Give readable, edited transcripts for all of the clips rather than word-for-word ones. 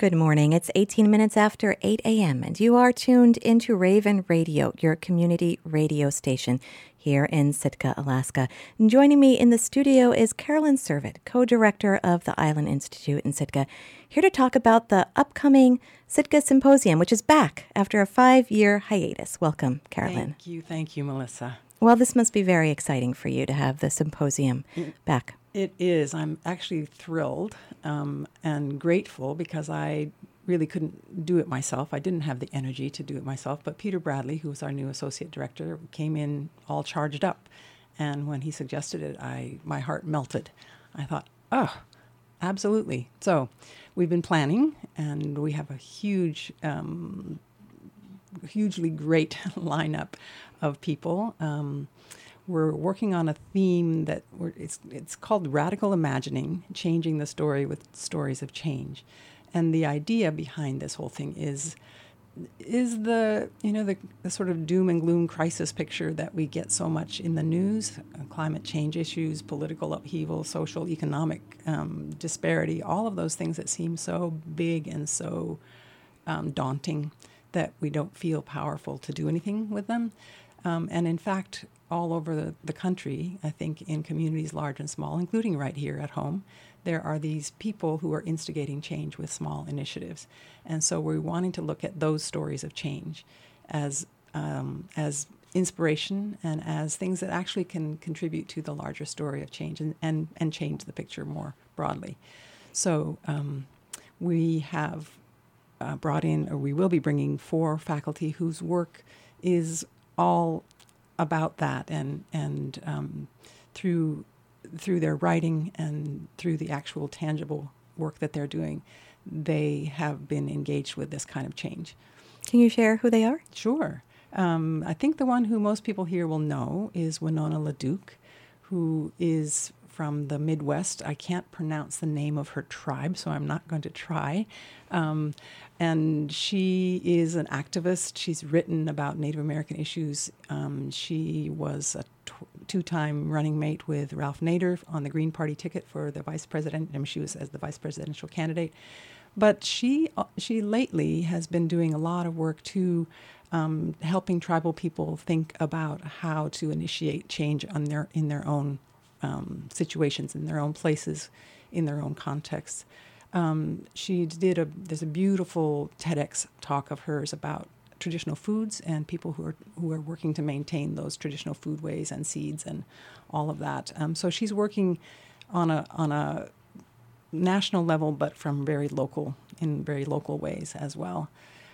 Good morning. It's 18 minutes after 8 a.m., and you are tuned into Raven Radio, your community radio station here in Sitka, Alaska. And joining me in the studio is Carolyn Servit, co-director of the Island Institute in Sitka, here to talk about the upcoming Sitka Symposium, which is back after a 5-year hiatus. Welcome, Carolyn. Thank you, Melissa. Well, this must be very exciting for you to have the symposium back. It is. I'm actually thrilled and grateful because I really couldn't do it myself. I didn't have the energy to do it myself. But Peter Bradley, who is our new associate director, came in all charged up. And when he suggested it, my heart melted. I thought, oh, absolutely. So we've been planning, and we have a hugely great lineup of people. We're working on a theme that it's called Radical Imagining, Changing the Story with Stories of Change. And the idea behind this whole thing is the sort of doom and gloom crisis picture that we get so much in the news, climate change issues, political upheaval, social, economic disparity, all of those things that seem so big and so daunting that we don't feel powerful to do anything with them. And in fact, all over the country, I think in communities large and small, including right here at home, there are these people who are instigating change with small initiatives. And so we're wanting to look at those stories of change as inspiration and as things that actually can contribute to the larger story of change and change the picture more broadly. So we have brought in, or we will be bringing 4 faculty whose work is all about that, and through their writing and through the actual tangible work that they're doing, they have been engaged with this kind of change. Can you share who they are? Sure. I think the one who most people here will know is Winona LaDuke, who is from the Midwest. I can't pronounce the name of her tribe, so I'm not going to try. And she is an activist. She's written about Native American issues. She was a 2-time running mate with Ralph Nader on the Green Party ticket for the vice president. I mean, she was as the vice presidential candidate. But she lately has been doing a lot of work to helping tribal people think about how to initiate change in their own situations, in their own places, in their own contexts. There's a beautiful TEDx talk of hers about traditional foods and people who are working to maintain those traditional foodways and seeds and all of that. So she's working on a national level, but in very local ways as well.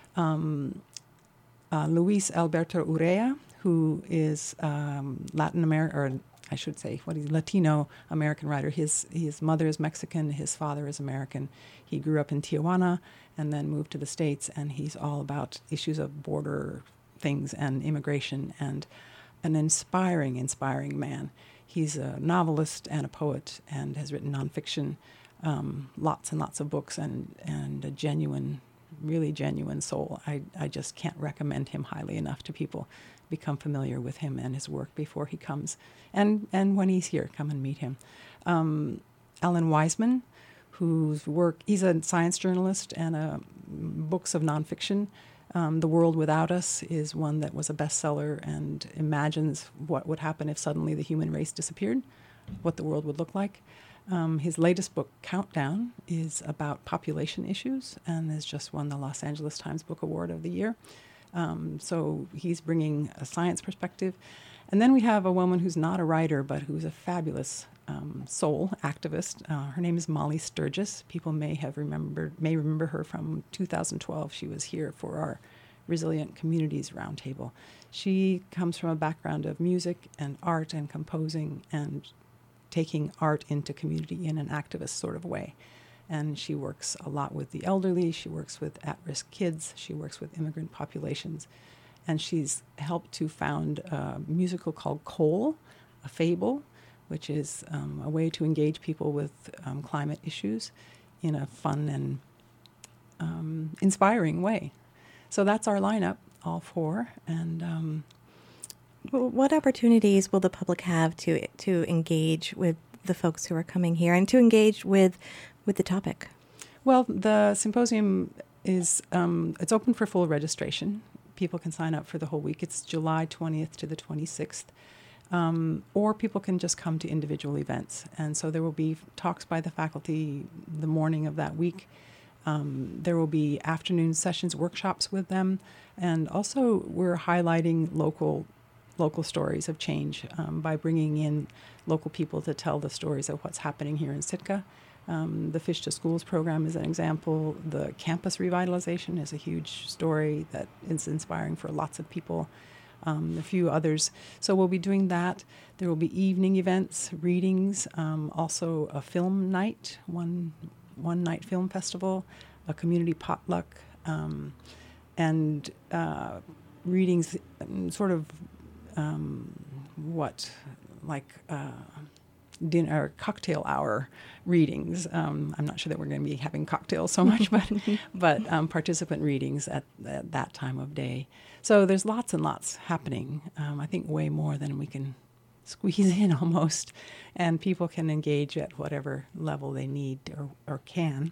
Luis Alberto Urrea, who is Latin American, or I should say, Latino American writer. His mother is Mexican, his father is American. He grew up in Tijuana and then moved to the States, and he's all about issues of border things and immigration, and an inspiring man. He's a novelist and a poet and has written nonfiction, lots and lots of books, and a really genuine soul. I just can't recommend him highly enough to people. Become familiar with him and his work before he comes. And when he's here, come and meet him. Alan Wiseman, whose work, he's a science journalist and books of nonfiction. The World Without Us is one that was a bestseller and imagines what would happen if suddenly the human race disappeared, what the world would look like. His latest book, Countdown, is about population issues and has just won the Los Angeles Times Book Award of the Year. So he's bringing a science perspective. And then we have a woman who's not a writer, but who's a fabulous soul activist. Her name is Molly Sturgis. People may remember her from 2012. She was here for our Resilient Communities Roundtable. She comes from a background of music and art and composing and taking art into community in an activist sort of way. And she works a lot with the elderly. She works with at-risk kids. She works with immigrant populations. And she's helped to found a musical called Coal, a Fable, which is a way to engage people with climate issues in a fun and inspiring way. So that's our lineup, all 4. And what opportunities will the public have to engage with the folks who are coming here and to engage with the topic? Well, the symposium is it's open for full registration. People can sign up for the whole week. It's July 20th to the 26th. Or people can just come to individual events. And so there will be talks by the faculty the morning of that week. There will be afternoon sessions, workshops with them. And also we're highlighting local stories of change by bringing in local people to tell the stories of what's happening here in Sitka. The Fish to Schools program is an example. The campus revitalization is a huge story that is inspiring for lots of people. A few others. So we'll be doing that. There will be evening events, readings, also a film night, one night film festival, a community potluck, and readings, sort of dinner or cocktail hour readings. I'm not sure that we're going to be having cocktails so much, but participant readings at that time of day. So there's lots and lots happening. I think way more than we can squeeze in almost, and people can engage at whatever level they need or can.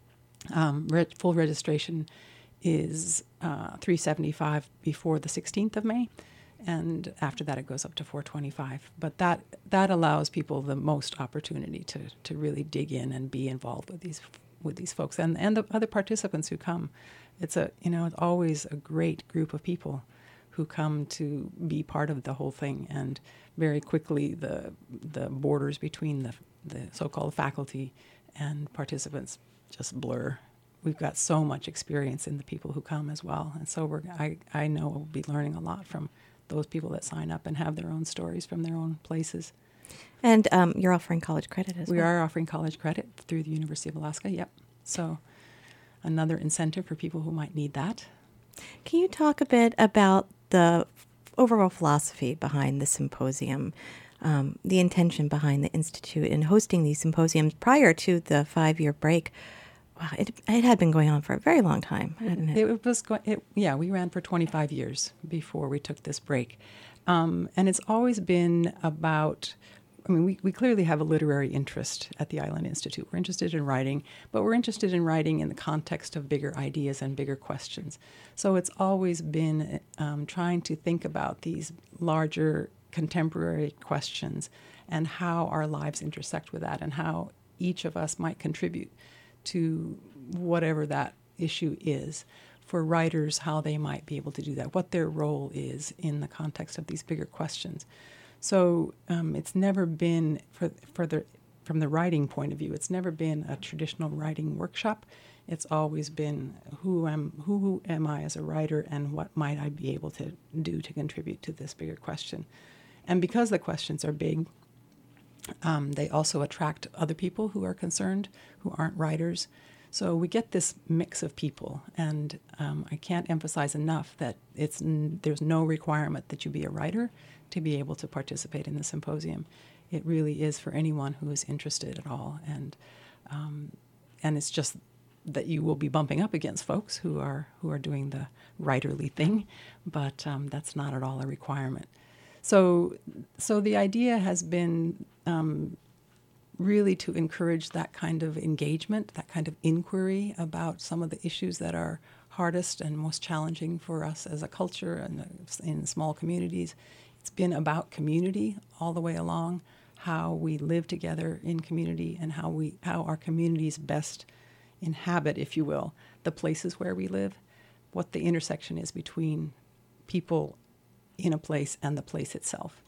Full registration is $375 before the 16th of May. And after that, it goes up to $425. But that allows people the most opportunity to really dig in and be involved with these folks and the other participants who come. It's always a great group of people who come to be part of the whole thing. And very quickly, the borders between the so-called faculty and participants just blur. We've got so much experience in the people who come as well, and so I know we'll be learning a lot from those people that sign up and have their own stories from their own places. And you're offering college credit as well. We are offering college credit through the University of Alaska, yep. So another incentive for people who might need that. Can you talk a bit about the overall philosophy behind the symposium, the intention behind the Institute in hosting these symposiums prior to the 5-year break? Wow, it had been going on for a very long time, hadn't it? We ran for 25 years before we took this break. And it's always been about, we clearly have a literary interest at the Island Institute. We're interested in writing, but we're interested in writing in the context of bigger ideas and bigger questions. So it's always been trying to think about these larger contemporary questions and how our lives intersect with that and how each of us might contribute to whatever that issue is. For writers, how they might be able to do that, what their role is in the context of these bigger questions. So it's never been, from the writing point of view, it's never been a traditional writing workshop. It's always been who am I as a writer and what might I be able to do to contribute to this bigger question. And because the questions are big, they also attract other people who are concerned, who aren't writers. So we get this mix of people, and I can't emphasize enough that there's no requirement that you be a writer to be able to participate in the symposium. It really is for anyone who is interested at all, and it's just that you will be bumping up against folks who are doing the writerly thing, but that's not at all a requirement. So the idea has been really to encourage that kind of engagement, that kind of inquiry about some of the issues that are hardest and most challenging for us as a culture and in small communities. It's been about community all the way along, how we live together in community and how our communities best inhabit, if you will, the places where we live, what the intersection is between people in a place and the place itself.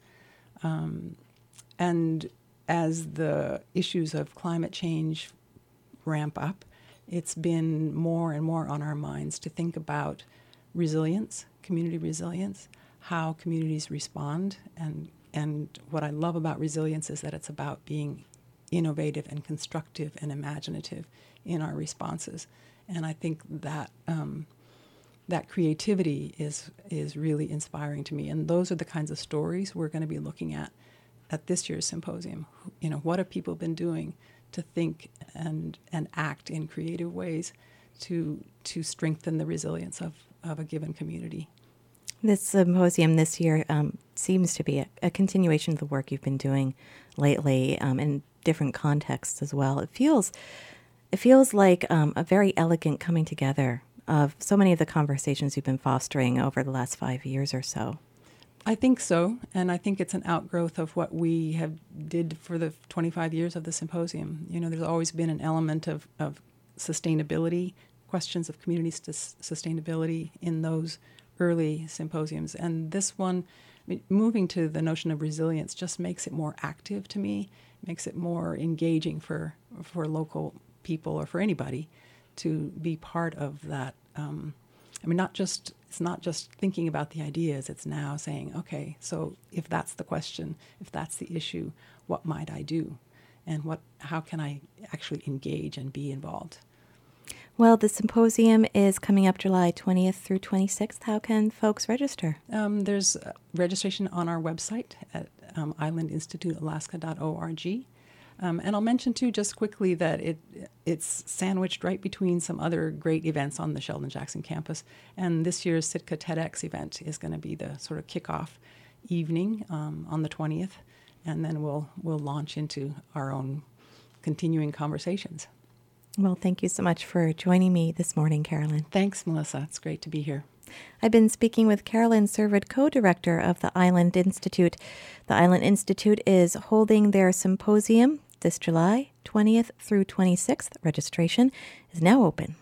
And as the issues of climate change ramp up, it's been more and more on our minds to think about resilience, community resilience, how communities respond. And what I love about resilience is that it's about being innovative and constructive and imaginative in our responses. And I think that that creativity is really inspiring to me. And those are the kinds of stories we're going to be looking at this year's symposium. What have people been doing to think and act in creative ways to strengthen the resilience of a given community? This symposium this year seems to be a continuation of the work you've been doing lately in different contexts as well. It feels it feels like a very elegant coming together of so many of the conversations you've been fostering over the last 5 years or so. I think so, and I think it's an outgrowth of what we have did for the 25 years of the symposium. You know, there's always been an element of sustainability, questions of community sustainability in those early symposiums. And this one, moving to the notion of resilience just makes it more active to me, makes it more engaging for local people or for anybody to be part of that. It's not just thinking about the ideas, it's now saying, okay, so if that's the question, if that's the issue, what might I do? And how can I actually engage and be involved? Well, the symposium is coming up July 20th through 26th. How can folks register? There's registration on our website at islandinstitutealaska.org. And I'll mention, too, just quickly that it's sandwiched right between some other great events on the Sheldon Jackson campus. And this year's Sitka TEDx event is going to be the sort of kickoff evening on the 20th. And then we'll launch into our own continuing conversations. Well, thank you so much for joining me this morning, Carolyn. Thanks, Melissa. It's great to be here. I've been speaking with Carolyn Servid, co-director of the Island Institute. The Island Institute is holding their symposium this July 20th through 26th. Registration is now open.